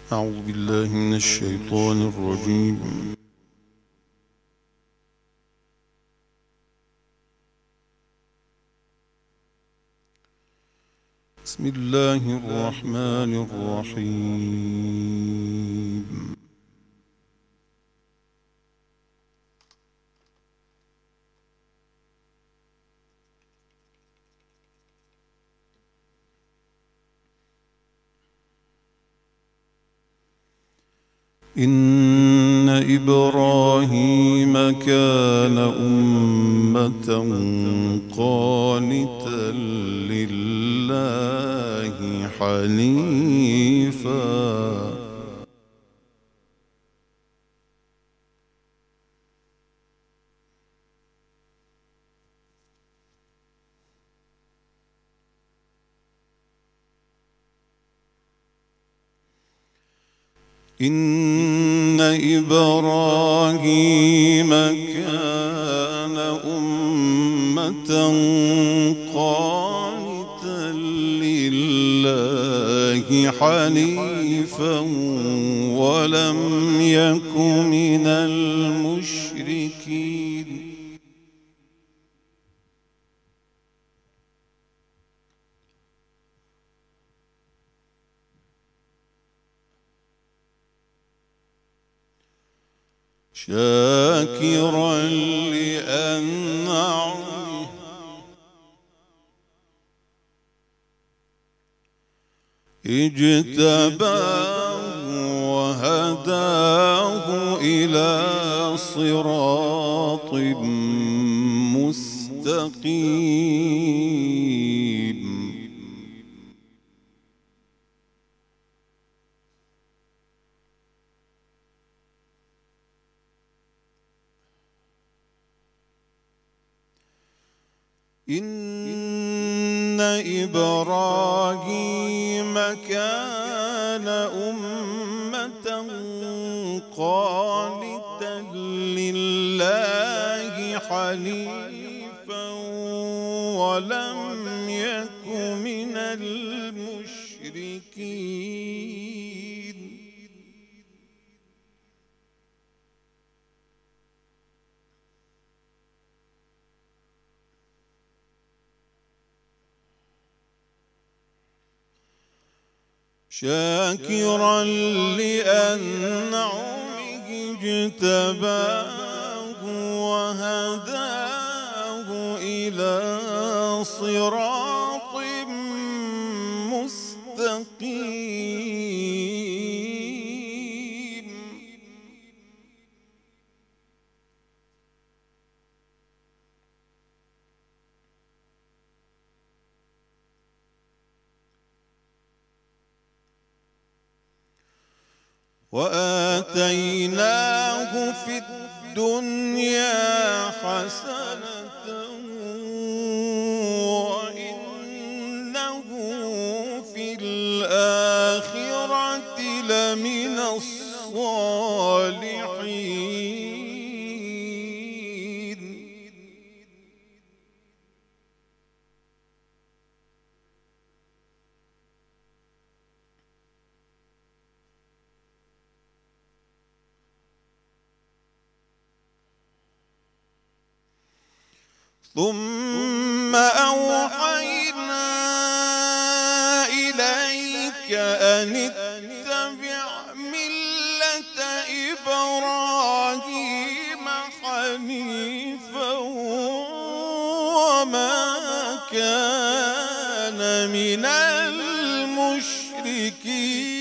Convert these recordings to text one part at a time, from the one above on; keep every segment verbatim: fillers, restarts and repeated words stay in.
أعوذ بالله من الشيطان الرجيم. بسم الله الرحمن الرحيم. إن إبراهيم كان أمة قانتا لله حنيفا إن إبراهيم كان أمة قانتا لله حنيفا ولم يك من المشركين. شاكرا لأنعمه اجتباه وهداه إلى صراط مستقيم. إن إبراهيم كان أمة قانتا لله حنيفا ولم يك من المشركين. شاكرا لأنعمه اجتباه وهداه إلى صراط مستقيم. وآتيناه في الدنيا حسنة وإنه في الآخرة لمن الصالحين. ثم أوحينا إليك أن اتبع ملة إبراهيم حنيفا وما كان من المشركين.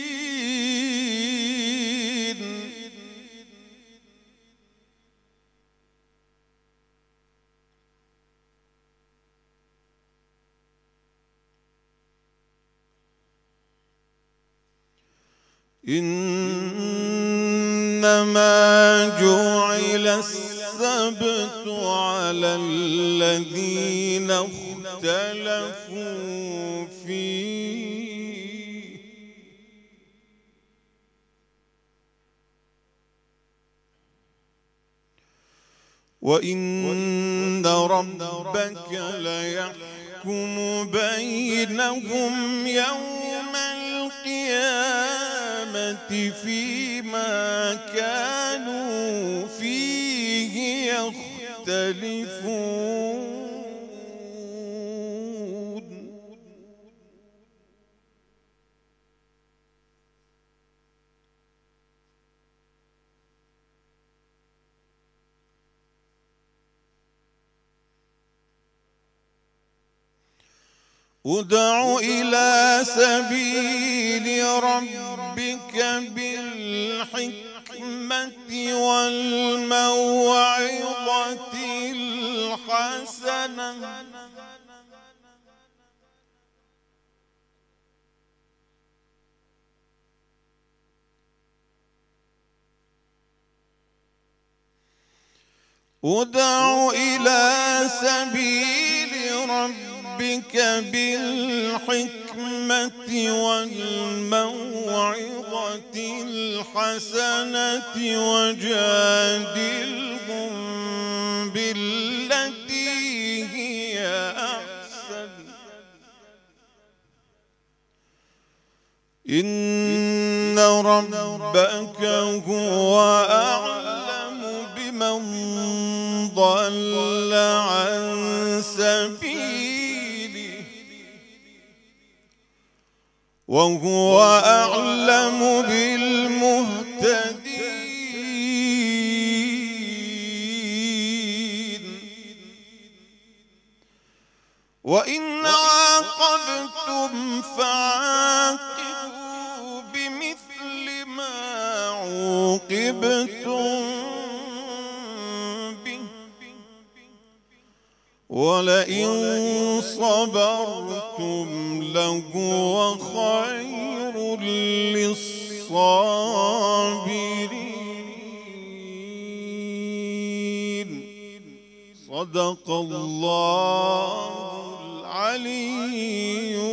إنما جعل السبت على الذين اختلفوا فيه وإن ربك ليحكم بينهم يوم القيامة فيما كانوا فيه يختلفون. ادع إلى سبيل ربك بالحكمة والموعظة الحسنة ادع إلى سبيل ربك بالحكمة والموعظة الحسنة وجادلهم بالتي هي أحسن إن ربك هو أعلم بمن ضل عن سبيله وهو أعلم بالمهتدين. وإن عاقبتم فعاقبوا بمثل ما عوقبتم به ولئن صبرتم لهو خير للصابرين. صدق الله العلي